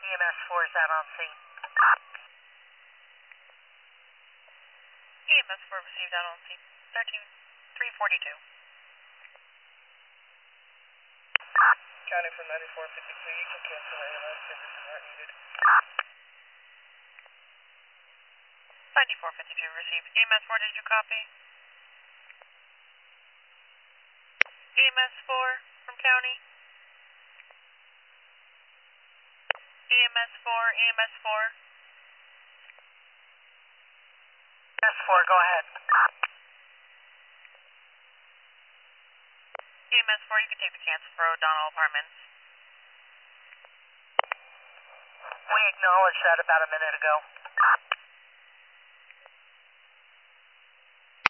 EMS 4 is out on scene. EMS 4 received out on scene. 13342. County for 9452, you can cancel AMS services aren't needed. 9452 received. EMS 4, did you copy? EMS 4 from county. EMS 4, EMS 4. EMS 4, go ahead. EMS 4, you can take the cancel for O'Donnell Apartments. We acknowledged that about a minute ago.